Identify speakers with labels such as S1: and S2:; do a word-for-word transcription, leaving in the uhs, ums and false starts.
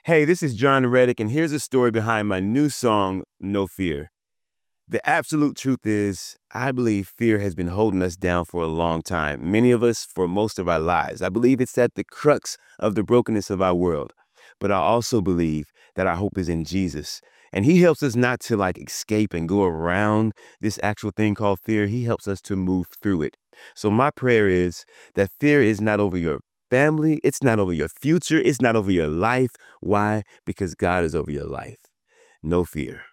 S1: Hey, this is John Reddick, and here's a story behind my new song, No Fear. The absolute truth is, I believe fear has been holding us down for a long time, many of us for most of our lives. I believe it's at the crux of the brokenness of our world. But I also believe that our hope is in Jesus. And he helps us not to like escape and go around this actual thing called fear. He helps us to move through it. So my prayer is that fear is not over your family. It's not over your future. It's not over your life. Why? Because God is over your life. No fear.